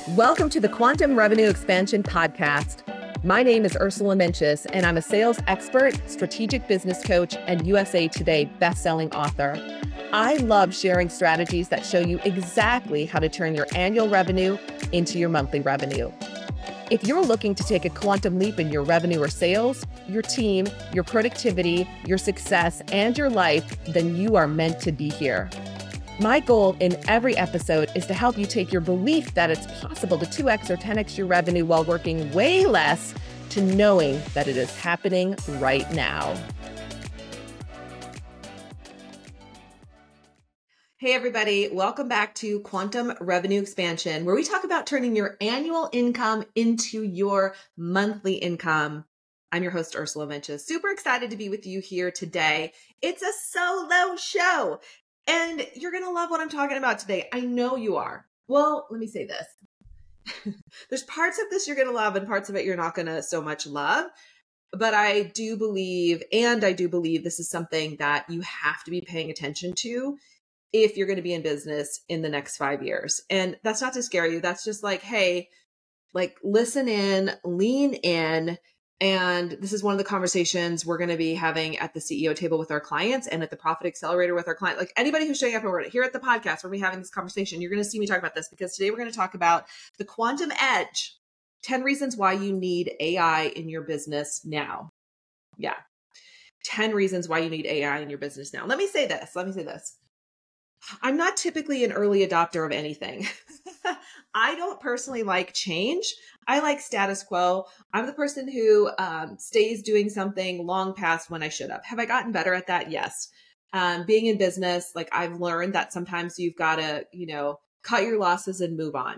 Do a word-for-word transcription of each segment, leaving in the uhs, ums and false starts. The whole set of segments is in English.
Welcome to the Quantum Revenue Expansion Podcast. My name is Ursula Mencius, and I'm a sales expert, strategic business coach, and U S A Today bestselling author. I love sharing strategies that show you exactly how to turn your annual revenue into your monthly revenue. If you're looking to take a quantum leap in your revenue or sales, your team, your productivity, your success, and your life, then you are meant to be here. My goal in every episode is to help you take your belief that it's possible to two X or ten X your revenue while working way less to knowing that it is happening right now. Hey everybody, welcome back to Quantum Revenue Expansion, where we talk about turning your annual income into your monthly income. I'm your host, Ursula Mencius. Super excited to be with you here today. It's a solo show. And you're going to love what I'm talking about today. I know you are. Well, let me say this. There's parts of this you're going to love and parts of it you're not going to so much love. But I do believe, and I do believe this is something that you have to be paying attention to if you're going to be in business in the next five years. And that's not to scare you. That's just like, hey, like listen in, lean in. And this is one of the conversations we're going to be having at the C E O table with our clients and at the Profit Accelerator with our client. Like anybody who's showing up over here at the podcast, we're going to be having this conversation. You're going to see me talk about this because today we're going to talk about the quantum edge, ten reasons why you need A I in your business now. Yeah. ten reasons why you need A I in your business now. Let me say this. Let me say this. I'm not typically an early adopter of anything. I don't personally like change. I like status quo. I'm the person who um, stays doing something long past when I should have. Have I gotten better at that? Yes. Um, being in business, like I've learned that sometimes you've got to, you know, cut your losses and move on.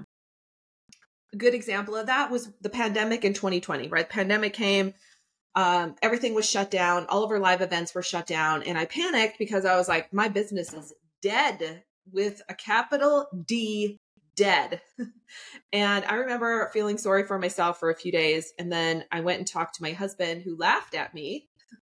A good example of that was the pandemic in twenty twenty, right? Pandemic came. Um, everything was shut down. All of our live events were shut down. And I panicked because I was like, my business is dead with a capital D, dead. And I remember feeling sorry for myself for a few days. And then I went and talked to my husband who laughed at me.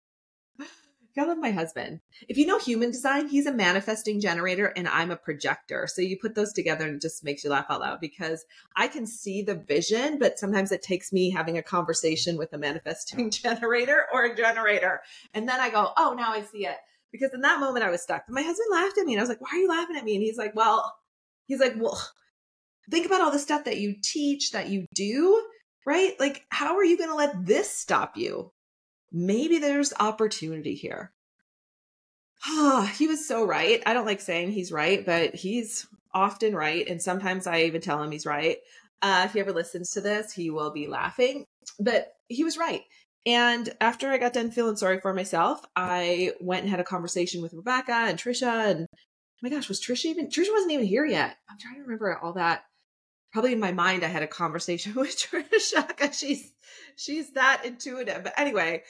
I love my husband. If you know human design, he's a manifesting generator and I'm a projector. So you put those together and it just makes you laugh out loud because I can see the vision, but sometimes it takes me having a conversation with a manifesting generator or a generator. And then I go, oh, now I see it. Because in that moment I was stuck. But my husband laughed at me and I was like, why are you laughing at me? And he's like, well, he's like, well, think about all the stuff that you teach, that you do, right? Like, how are you going to let this stop you? Maybe there's opportunity here. Ah, he was so right. I don't like saying he's right, but he's often right. And sometimes I even tell him he's right. Uh, if he ever listens to this, he will be laughing, but he was right. And after I got done feeling sorry for myself, I went and had a conversation with Rebecca and Trisha. And oh my gosh, was Trisha even, Trisha wasn't even here yet. I'm trying to remember all that. Probably in my mind, I had a conversation with Trisha because she's, she's that intuitive. But anyway,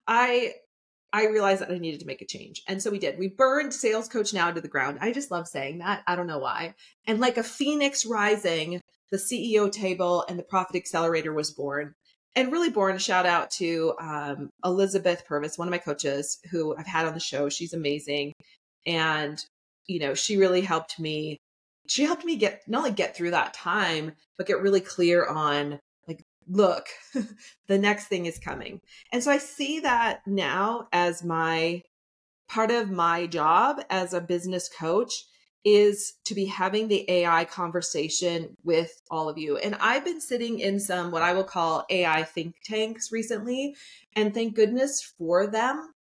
I, I realized that I needed to make a change. And so we did. We burned Sales Coach Now to the ground. I just love saying that. I don't know why. And like a phoenix rising, the C E O table and the Profit Accelerator was born. And really born, a shout out to um, Elizabeth Purvis, one of my coaches who I've had on the show. She's amazing. And, you know, she really helped me. She helped me get, not only get through that time, but get really clear on like, look, the next thing is coming. And so I see that now as my part of my job as a business coach is to be having the A I conversation with all of you. And I've been sitting in some, what I will call A I think tanks recently, and thank goodness for them.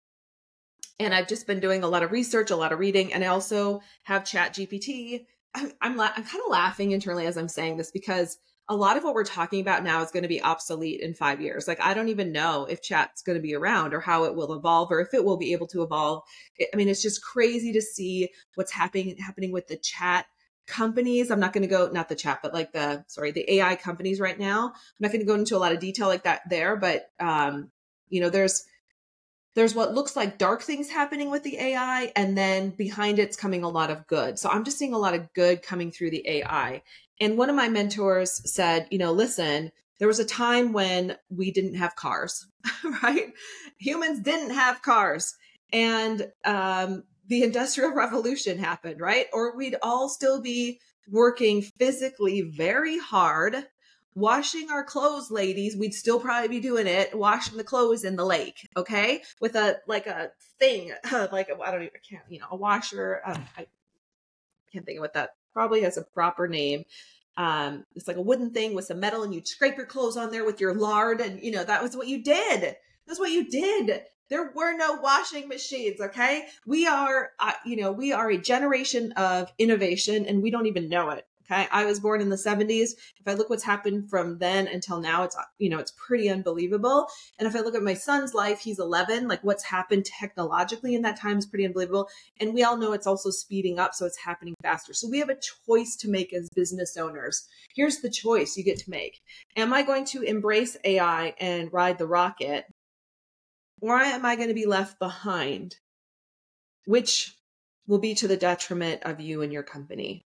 And I've just been doing a lot of research, a lot of reading, and I also have Chat G P T. I'm, I'm, la- I'm kind of laughing internally as I'm saying this because a lot of what we're talking about now is going to be obsolete in five years. Like, I don't even know if chat's going to be around or how it will evolve or if it will be able to evolve. I mean, it's just crazy to see what's happening, happening with the chat companies. I'm not going to go, not the chat, but like the, sorry, the A I companies right now. I'm not going to go into a lot of detail like that there, but, um, you know, there's, there's what looks like dark things happening with the A I, and then behind it's coming a lot of good. So I'm just seeing a lot of good coming through the A I. And one of my mentors said, you know, listen, there was a time when we didn't have cars, right? Humans didn't have cars. And um, the Industrial Revolution happened, right? Or we'd all still be working physically very hard, washing our clothes, ladies. We'd still probably be doing it, washing the clothes in the lake, okay? With a, like a thing, like, a, I don't even, I can't, you know, a washer. Um, I can't think of what that probably has a proper name. Um, it's like a wooden thing with some metal, and you'd scrape your clothes on there with your lard. And, you know, that was what you did. That's what you did. There were no washing machines. Okay. We are, uh, you know, we are a generation of innovation, and we don't even know it. Okay. I was born in the seventies. If I look what's happened from then until now, it's, you know, it's pretty unbelievable. And if I look at my son's life, he's eleven, like what's happened technologically in that time is pretty unbelievable. And we all know it's also speeding up. So it's happening faster. So we have a choice to make as business owners. Here's the choice you get to make. Am I going to embrace A I and ride the rocket? Or am I going to be left behind? Which will be to the detriment of you and your company.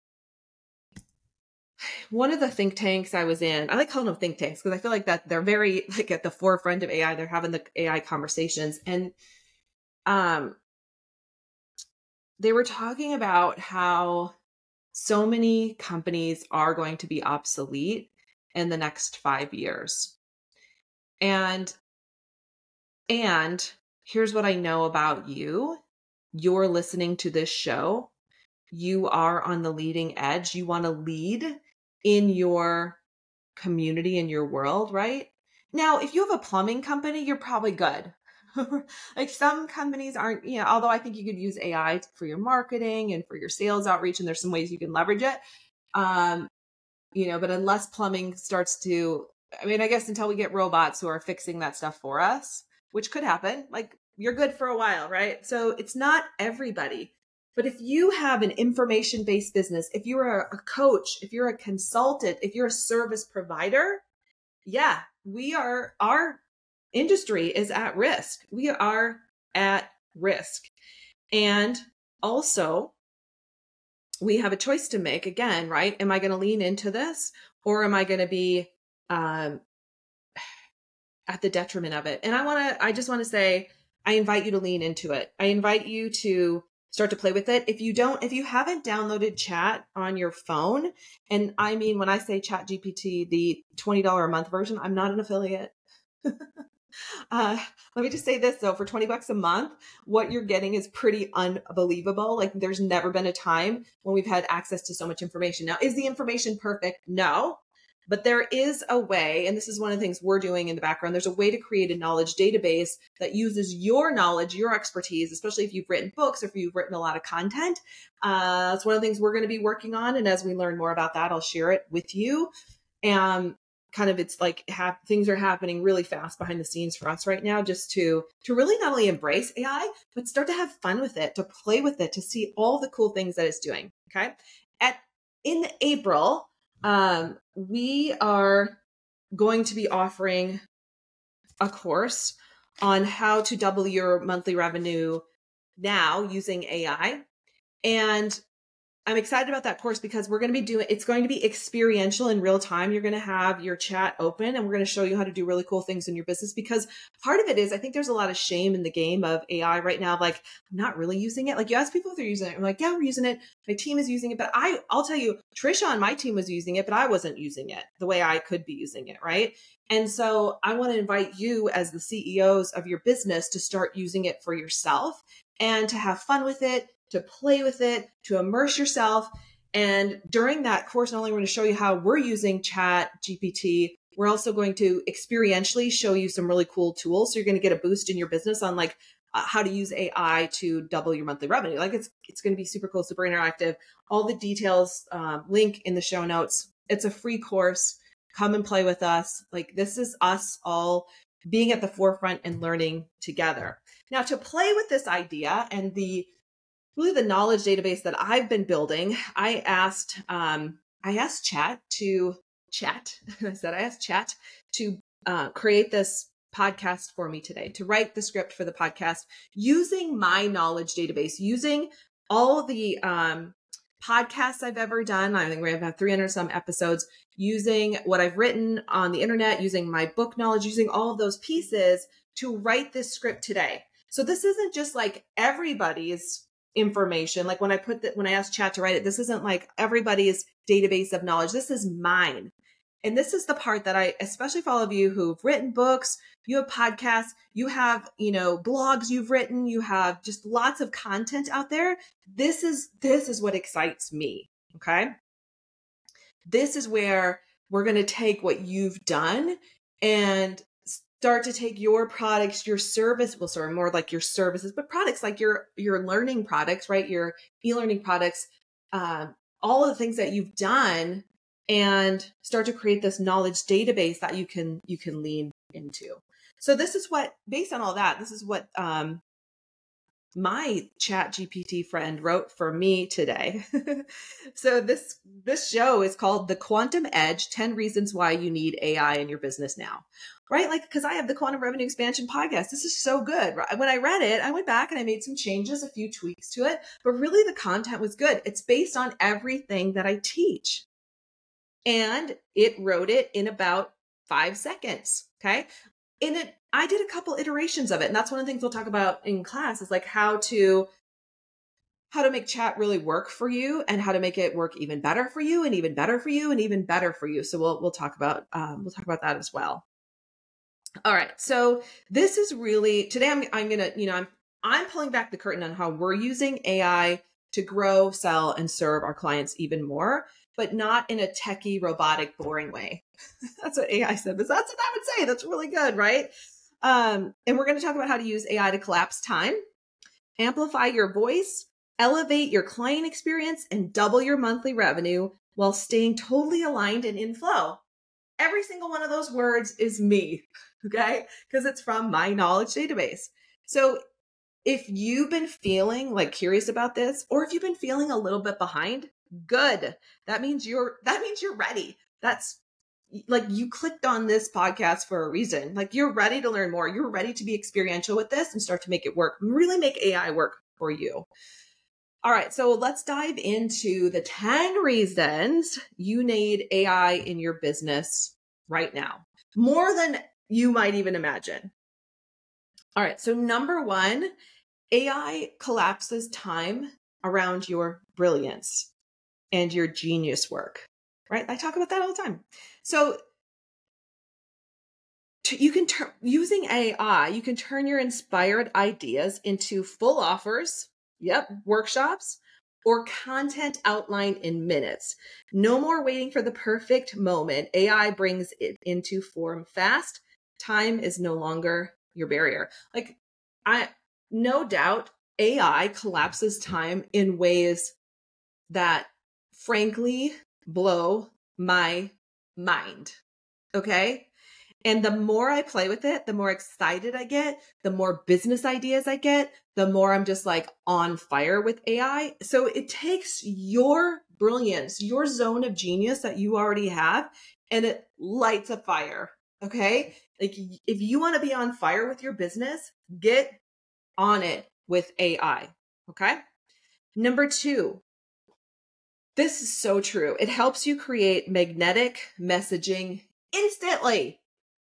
One of the think tanks I was in, I like calling them think tanks because I feel like that they're very like at the forefront of A I. They're having the A I conversations, and um, they were talking about how so many companies are going to be obsolete in the next five years. And and here's what I know about you. You're listening to this show. You are on the leading edge. You want to lead in your community, in your world, right? Now, if you have a plumbing company, you're probably good. Like some companies aren't, you know, although I think you could use A I for your marketing and for your sales outreach, and there's some ways you can leverage it. Um, you know, but unless plumbing starts to, I mean, I guess until we get robots who are fixing that stuff for us, which could happen, like you're good for a while, right? So it's not everybody. But if you have an information-based business, if you're a coach, if you're a consultant, if you're a service provider, yeah, we are, our industry is at risk. We are at risk. And also, we have a choice to make again, right? Am I going to lean into this, or am I going to be um, at the detriment of it? And I want to, I just want to say, I invite you to lean into it. I invite you to start to play with it. If you don't, if you haven't downloaded Chat on your phone, and I mean, when I say Chat G P T, the twenty dollars a month version, I'm not an affiliate. uh, let me just say this though, for twenty bucks a month, what you're getting is pretty unbelievable. Like there's never been a time when we've had access to so much information. Now, is the information perfect? No. But there is a way, and this is one of the things we're doing in the background, there's a way to create a knowledge database that uses your knowledge, your expertise, especially if you've written books or if you've written a lot of content. Uh, it's one of the things we're going to be working on. And as we learn more about that, I'll share it with you. And kind of it's like ha- things are happening really fast behind the scenes for us right now, just to, to really not only embrace A I, but start to have fun with it, to play with it, to see all the cool things that it's doing. Okay. At in April, Um, we are going to be offering a course on how to double your monthly revenue now using A I. And I'm excited about that course because we're going to be doing, it's going to be experiential in real time. You're going to have your chat open and we're going to show you how to do really cool things in your business, because part of it is, I think there's a lot of shame in the game of A I right now. Like, I'm not really using it. Like you ask people if they're using it. I'm like, yeah, we're using it. My team is using it, but I, I'll tell you, Trisha on my team was using it, but I wasn't using it the way I could be using it. Right. And so I want to invite you as the C E Os of your business to start using it for yourself and to have fun with it, to play with it, to immerse yourself. And during that course, not only are we going to show you how we're using Chat G P T, we're also going to experientially show you some really cool tools. So you're going to get a boost in your business on like uh, how to use A I to double your monthly revenue. Like it's it's going to be super cool, super interactive. All the details, um, link in the show notes. It's a free course. Come and play with us. Like this is us all being at the forefront and learning together. Now, to play with this idea and the really the knowledge database that I've been building, I asked, um, I asked Chat to chat. I said, I asked Chat to uh, create this podcast for me today, to write the script for the podcast using my knowledge database, using all the um, podcasts I've ever done. I think we have three hundred some episodes, using what I've written on the internet, using my book knowledge, using all of those pieces to write this script today. So this isn't just like everybody's information. Like when I put that, when I asked chat to write it, this isn't like everybody's database of knowledge. This is mine. And this is the part that I, especially for all of you who've written books, you have podcasts, you have, you know, blogs you've written, you have just lots of content out there. This is, this is what excites me. Okay. This is where we're going to take what you've done and start to take your products, your service, well, sorry, more like your services, but products like your, your learning products, right? Your e-learning products, uh, all of the things that you've done, and start to create this knowledge database that you can, you can lean into. So this is what, based on all that, this is what, um, my Chat G P T friend wrote for me today. So this, this show is called The Quantum Edge, ten Reasons Why You Need A I in Your Business Now. Right? Like, because I have the Quantum Revenue Expansion podcast. This is so good. When I read it, I went back and I made some changes, a few tweaks to it, but really the content was good. It's based on everything that I teach. And it wrote it in about five seconds. Okay. And it, I did a couple iterations of it. And that's one of the things we'll talk about in class is like how to, how to make chat really work for you and how to make it work even better for you and even better for you and even better for you. So we'll, we'll talk about, um, we'll talk about that as well. All right. So this is really, today I'm, I'm going to, you know, I'm, I'm pulling back the curtain on how we're using A I to grow, sell, and serve our clients even more, but not in a techie, robotic, boring way. That's what A I said, but that's what I would say. That's really good, right? Um, and we're going to talk about how to use A I to collapse time, amplify your voice, elevate your client experience, and double your monthly revenue while staying totally aligned and in flow. Every single one of those words is me, okay? Because it's from my knowledge database. So if you've been feeling like curious about this, or if you've been feeling a little bit behind, good. That means you're, that means you're ready. That's like you clicked on this podcast for a reason. Like you're ready to learn more. You're ready to be experiential with this and start to make it work, really make A I work for you. All right. So let's dive into the ten reasons you need A I in your business right now, more than you might even imagine. All right. So number one, A I collapses time around your brilliance and your genius work, right? I talk about that all the time. So to, you can turn, using A I, you can turn your inspired ideas into full offers. Yep. Workshops or content outline in minutes. No more waiting for the perfect moment. A I brings it into form fast. Time is no longer your barrier. Like I, no doubt A I collapses time in ways that frankly blow my mind. Okay. And the more I play with it, the more excited I get, the more business ideas I get, the more I'm just like on fire with A I. So it takes your brilliance, your zone of genius that you already have, and it lights a fire. Okay. Like if you want to be on fire with your business, get on it with A I. Okay. Number two, this is so true. It helps you create magnetic messaging instantly.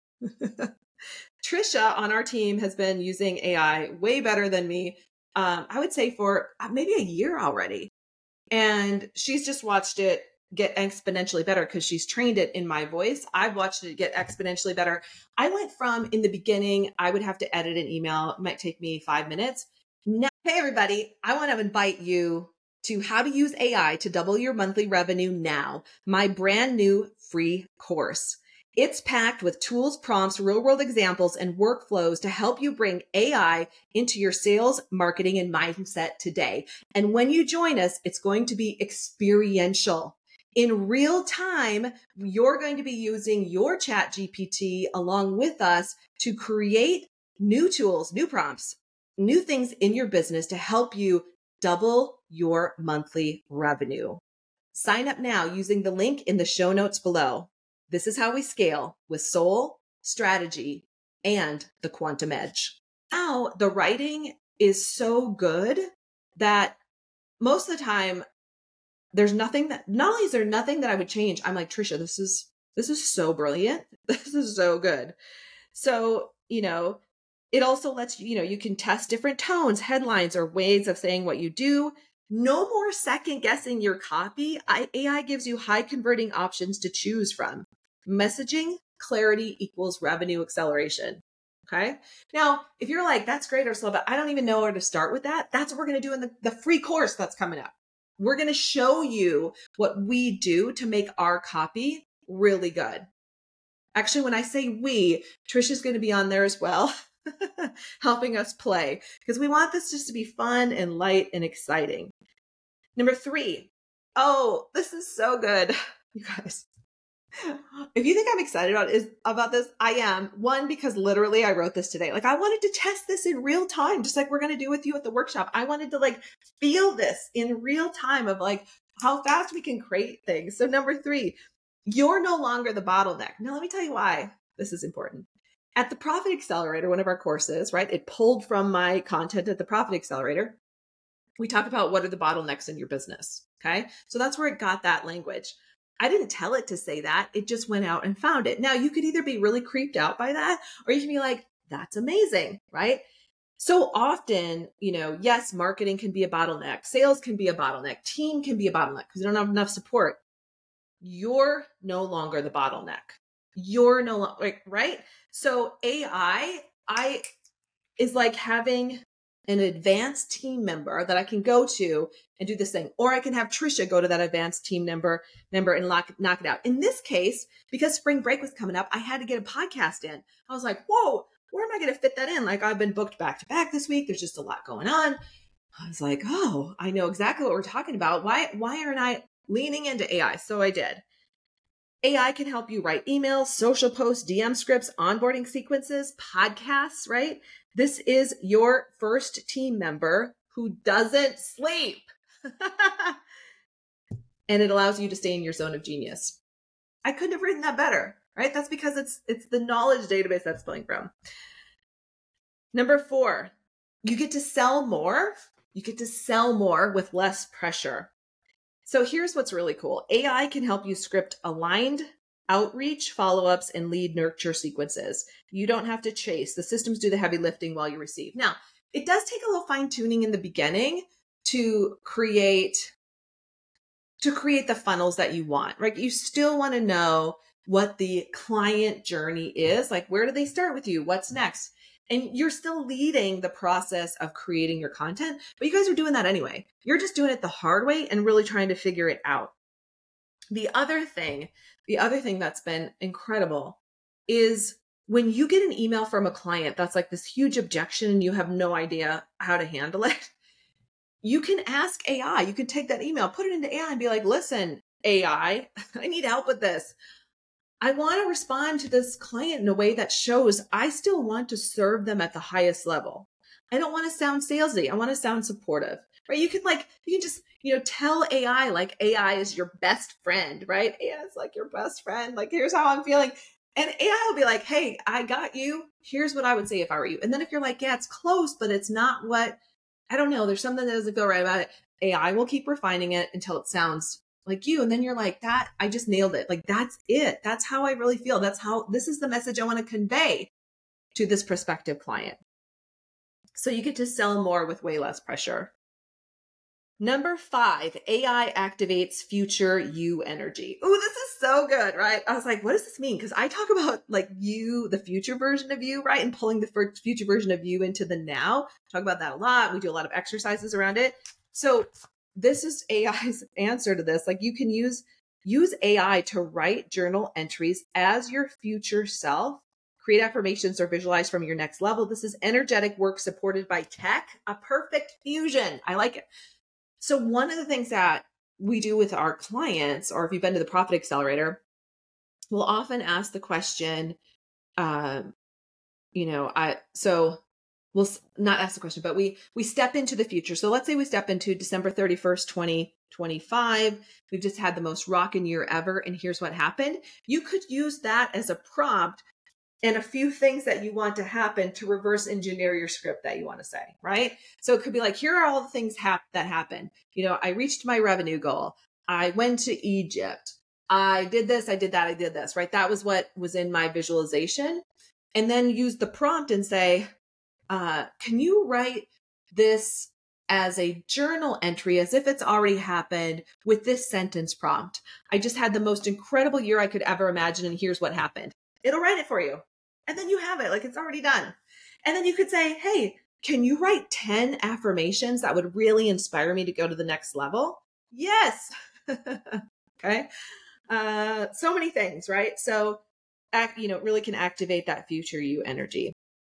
Trisha on our team has been using A I way better than me. Um, I would say for maybe a year already. And she's just watched it get exponentially better because she's trained it in my voice. I've watched it get exponentially better. I went from in the beginning, I would have to edit an email. It might take me five minutes. Now, hey, everybody, I want to invite you to How to Use A I to Double Your Monthly Revenue Now, my brand new free course. It's packed with tools, prompts, real world examples, and workflows to help you bring A I into your sales, marketing, and mindset today. And when you join us, it's going to be experiential. In real time, you're going to be using your Chat G P T along with us to create new tools, new prompts, new things in your business to help you double your monthly revenue. Sign up now using the link in the show notes below. This is how we scale with soul, strategy, and the quantum edge. Now, the writing is so good that most of the time, there's nothing that, not only is there nothing that I would change, I'm like, Trisha, this is, this is so brilliant. This is so good. So, you know, It also lets you, you know, you can test different tones, headlines, or ways of saying what you do. No more second guessing your copy. I, A I gives you high converting options to choose from. Messaging clarity equals revenue acceleration. Okay. Now, if you're like, that's great, Ursula, but I don't even know where to start with that. That's what we're going to do in the, the free course that's coming up. We're going to show you what we do to make our copy really good. Actually, when I say we, Trisha's going to be on there as well, helping us play, because we want this just to be fun and light and exciting. Number three. Oh, this is so good. You guys, if you think I'm excited about is about this, I am. One, because literally I wrote this today. Like, I wanted to test this in real time, just like we're going to do with you at the workshop. I wanted to like feel this in real time of like how fast we can create things. So number three, you're no longer the bottleneck. Now, let me tell you why this is important. At the Profit Accelerator, one of our courses, right? It pulled from my content at the Profit Accelerator. We talk about what are the bottlenecks in your business. Okay. So that's where it got that language. I didn't tell it to say that. It just went out and found it. Now, you could either be really creeped out by that, or you can be like, that's amazing, right? So often, you know, yes, marketing can be a bottleneck. Sales can be a bottleneck. Team can be a bottleneck because you don't have enough support. You're no longer the bottleneck. You're no longer, like, right? So A I, I is like having an advanced team member that I can go to and do this thing. Or I can have Trisha go to that advanced team member member and lock, knock it out. In this case, because spring break was coming up, I had to get a podcast in. I was like, whoa, where am I going to fit that in? Like, I've been booked back to back this week. There's just a lot going on. I was like, oh, I know exactly what we're talking about. Why, why aren't I leaning into A I? So I did. A I can help you write emails, social posts, D M scripts, onboarding sequences, podcasts, right? This is your first team member who doesn't sleep. And it allows you to stay in your zone of genius. I couldn't have written that better, right? That's because it's it's the knowledge database that's pulling from. Number four, you get to sell more. You get to sell more with less pressure. So here's what's really cool. A I can help you script aligned outreach, follow-ups, and lead nurture sequences. You don't have to chase. The systems do the heavy lifting while you receive. Now, it does take a little fine-tuning in the beginning to create to create the funnels that you want, right? You still want to know what the client journey is. Like, where do they start with you? What's next? And you're still leading the process of creating your content, but you guys are doing that anyway. You're just doing it the hard way and really trying to figure it out. The other thing, the other thing that's been incredible is when you get an email from a client that's like this huge objection and you have no idea how to handle it, you can ask A I. You can take that email, put it into A I and be like, listen, A I, I need help with this. I want to respond to this client in a way that shows I still want to serve them at the highest level. I don't want to sound salesy. I want to sound supportive, right? You can like, you can just, you know, tell A I like A I is your best friend, right? A I is like your best friend. Like, here's how I'm feeling. And A I will be like, hey, I got you. Here's what I would say if I were you. And then if you're like, yeah, it's close, but it's not what, I don't know, there's something that doesn't feel right about it. A I will keep refining it until it sounds like you. And then you're like, that, I just nailed it. Like, that's it. That's how I really feel. That's how, this is the message I want to convey to this prospective client. So you get to sell more with way less pressure. Number five, A I activates future you energy. Oh, this is so good, right? I was like, what does this mean? Because I talk about like you, the future version of you, right? And pulling the future version of you into the now. Talk about that a lot. We do a lot of exercises around it. So this is A I's answer to this. Like, you can use, use A I to write journal entries as your future self, create affirmations or visualize from your next level. This is energetic work supported by tech, a perfect fusion. I like it. So one of the things that we do with our clients, or if you've been to the Profit Accelerator, we'll often ask the question, um, you know, I, so we'll not ask the question, but we, we step into the future. So let's say we step into December thirty-first, twenty twenty-five. We've just had the most rockin' year ever. And here's what happened. You could use that as a prompt and a few things that you want to happen to reverse engineer your script that you want to say, right? So it could be like, here are all the things hap- that happened. You know, I reached my revenue goal. I went to Egypt. I did this, I did that, I did this, right? That was what was in my visualization. And then use the prompt and say, uh, can you write this as a journal entry as if it's already happened with this sentence prompt? I just had the most incredible year I could ever imagine, and here's what happened. It'll write it for you. And then you have it, like it's already done. And then you could say, hey, can you write ten affirmations that would really inspire me to go to the next level? Yes. Okay. Uh, so many things, right? So, act, you know, really can activate that future you energy.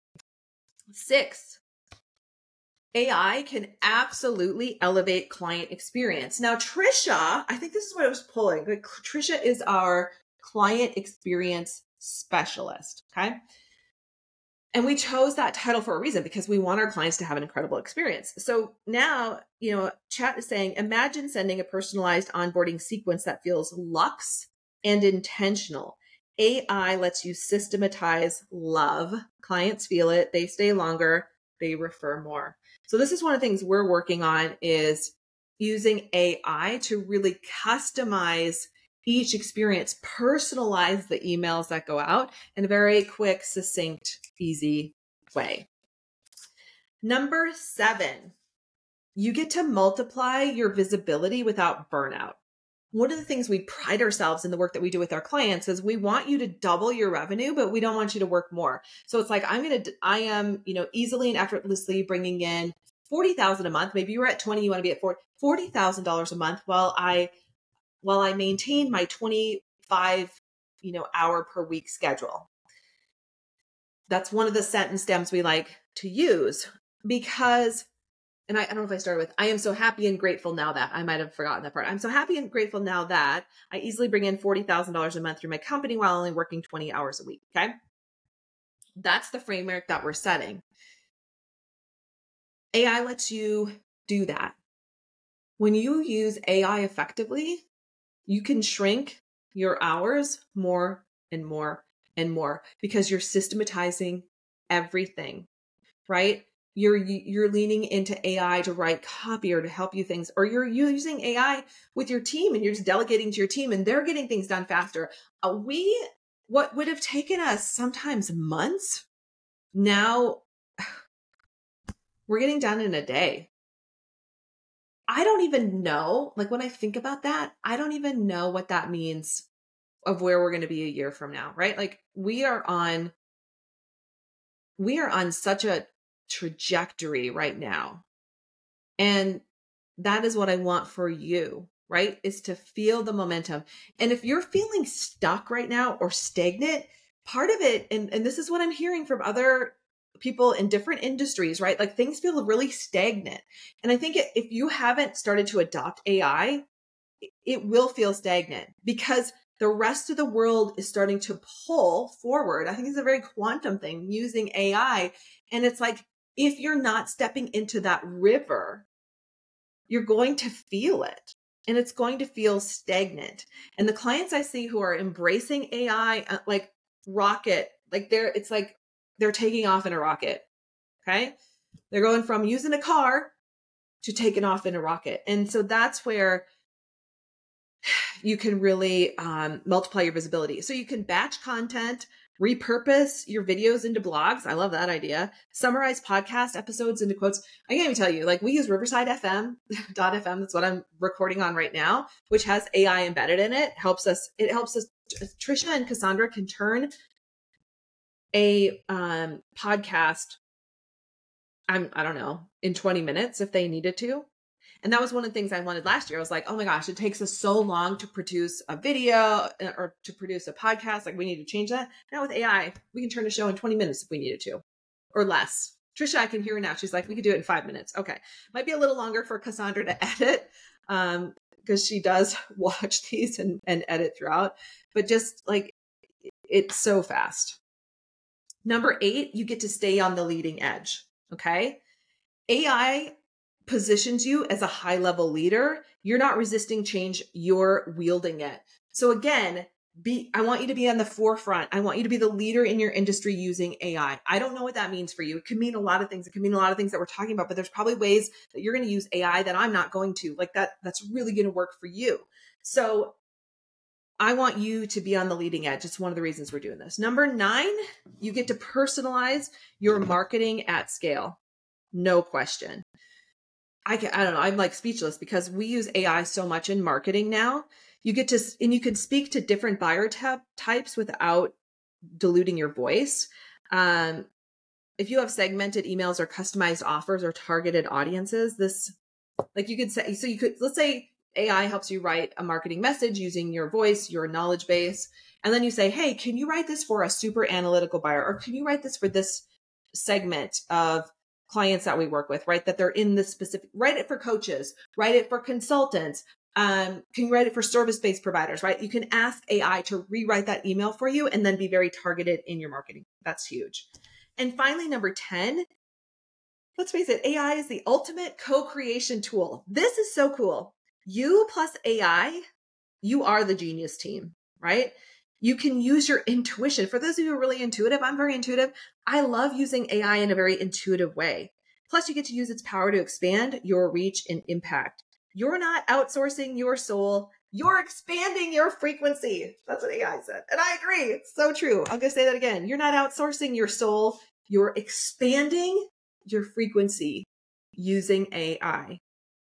Six, A I can absolutely elevate client experience. Now, Trisha, I think this is what I was pulling. Like, Trisha is our client experience specialist. Okay. And we chose that title for a reason, because we want our clients to have an incredible experience. So now, you know, chat is saying, imagine sending a personalized onboarding sequence that feels luxe and intentional. A I lets you systematize love. Clients feel it. They stay longer. They refer more. So this is one of the things we're working on, is using A I to really customize each experience, personalize the emails that go out in a very quick, succinct, easy way. Number seven, you get to multiply your visibility without burnout. One of the things we pride ourselves in the work that we do with our clients is we want you to double your revenue, but we don't want you to work more. So it's like, I'm going to, I am, you know, easily and effortlessly bringing in forty thousand a month. Maybe you're at twenty, you want to be at forty thousand dollars a month while I while I maintain my twenty-five, you know, hour per week schedule. That's one of the sentence stems we like to use, because, and I, I don't know if I started with, I am so happy and grateful now that, I might have forgotten that part. I'm so happy and grateful now that I easily bring in forty thousand dollars a month through my company while only working twenty hours a week. Okay. That's the framework that we're setting. A I lets you do that. When you use A I effectively, you can shrink your hours more and more and more, because you're systematizing everything, right? You're you're leaning into A I to write copy or to help you things, or you're using A I with your team and you're just delegating to your team and they're getting things done faster. Uh, we, what would have taken us sometimes months, now we're getting done in a day. I don't even know, like when I think about that, I don't even know what that means of where we're going to be a year from now, right? Like we are on, we are on such a trajectory right now. And that is what I want for you, right? Is to feel the momentum. And if you're feeling stuck right now or stagnant, part of it, and, and this is what I'm hearing from other people in different industries, right? Like things feel really stagnant. And I think if you haven't started to adopt A I, it will feel stagnant, because the rest of the world is starting to pull forward. I think it's a very quantum thing, using A I. And it's like, if you're not stepping into that river, you're going to feel it, and it's going to feel stagnant. And the clients I see who are embracing A I, uh, like rocket, like they're, it's like they're taking off in a rocket. Okay. They're going from using a car to taking off in a rocket. And so that's where you can really um, multiply your visibility. So you can batch content, repurpose your videos into blogs. I love that idea. Summarize podcast episodes into quotes. I can't even tell you, like we use Riverside F M dot F M. That's what I'm recording on right now, which has A I embedded in it. Helps us. It helps us. Trisha and Cassandra can turn a um, podcast, I'm, I don't know, in twenty minutes if they needed to. And that was one of the things I wanted last year. I was like, oh my gosh, it takes us so long to produce a video or to produce a podcast. Like we need to change that. Now with A I, we can turn a show in twenty minutes if we needed to, or less. Trisha, I can hear her now. She's like, we could do it in five minutes. Okay. Might be a little longer for Cassandra to edit, um, because she does watch these and, and edit throughout, but just like, it's so fast. Number eight, you get to stay on the leading edge. Okay. A I positions you as a high level leader. You're not resisting change. You're wielding it. So again, be, I want you to be on the forefront. I want you to be the leader in your industry using A I. I don't know what that means for you. It could mean a lot of things. It could mean a lot of things that we're talking about, but there's probably ways that you're going to use A I that I'm not going to, like that. That's really going to work for you. So I want you to be on the leading edge. It's one of the reasons we're doing this. Number nine, you get to personalize your marketing at scale. No question. I can, I don't know. I'm like speechless because we use A I so much in marketing now. You get to, and you can speak to different buyer tab, types without diluting your voice. Um, if you have segmented emails or customized offers or targeted audiences, this, like you could say, so you could, let's say A I helps you write a marketing message using your voice, your knowledge base. And then you say, hey, can you write this for a super analytical buyer? Or can you write this for this segment of clients that we work with, right? That they're in this specific, write it for coaches, write it for consultants. Um, can you write it for service-based providers, right? You can ask A I to rewrite that email for you and then be very targeted in your marketing. That's huge. And finally, number ten, let's face it, A I is the ultimate co-creation tool. This is so cool. You plus A I, you are the genius team, right? You can use your intuition. For those of you who are really intuitive, I'm very intuitive. I love using A I in a very intuitive way. Plus, you get to use its power to expand your reach and impact. You're not outsourcing your soul. You're expanding your frequency. That's what A I said. And I agree. It's so true. I'm going to say that again. You're not outsourcing your soul. You're expanding your frequency using A I.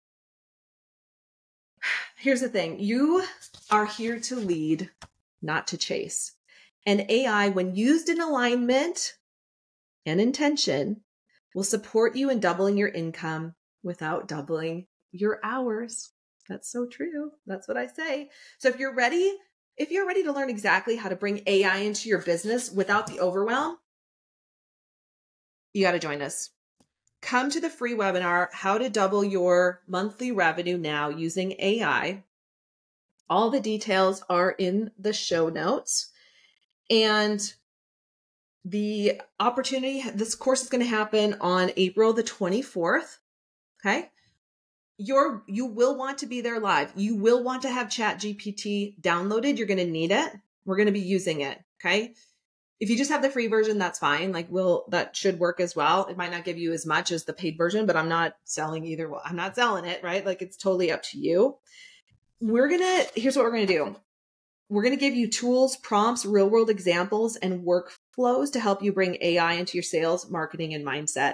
Here's the thing. You are here to lead, not to chase. And A I, when used in alignment and intention, will support you in doubling your income without doubling your hours. That's so true. That's what I say. So if you're ready, if you're ready to learn exactly how to bring A I into your business without the overwhelm, you got to join us. Come to the free webinar, How to Double Your Monthly Revenue Now Using A I. All the details are in the show notes. And the opportunity, this course is going to happen on April the twenty-fourth. Okay. You're, you will want to be there live. You will want to have ChatGPT downloaded. You're going to need it. We're going to be using it. Okay. If you just have the free version, that's fine. Like we'll, that should work as well. It might not give you as much as the paid version, but I'm not selling either. Well, I'm not selling it, right? Like it's totally up to you. We're going to, here's what we're going to do. We're going to give you tools, prompts, real world examples, and workflows to help you bring A I into your sales, marketing, and mindset.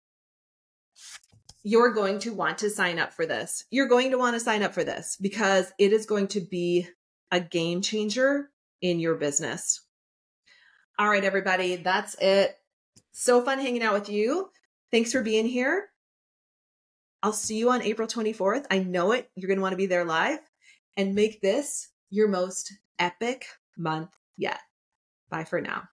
You're going to want to sign up for this. You're going to want to sign up for this because it is going to be a game changer in your business. All right, everybody, that's it. So fun hanging out with you. Thanks for being here. I'll see you on April twenty-fourth. I know it. You're going to want to be there live and make this your most epic month yet. Bye for now.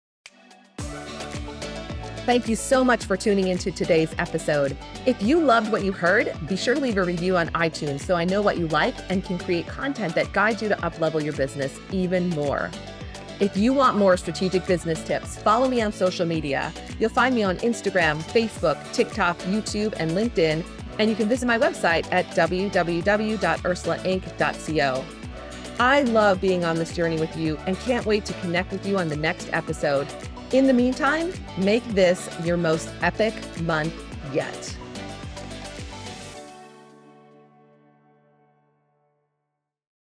Thank you so much for tuning into today's episode. If you loved what you heard, be sure to leave a review on iTunes so I know what you like and can create content that guides you to up-level your business even more. If you want more strategic business tips, follow me on social media. You'll find me on Instagram, Facebook, TikTok, YouTube, and LinkedIn, and you can visit my website at w w w dot ursula inc dot co. I love being on this journey with you and can't wait to connect with you on the next episode. In the meantime, make this your most epic month yet.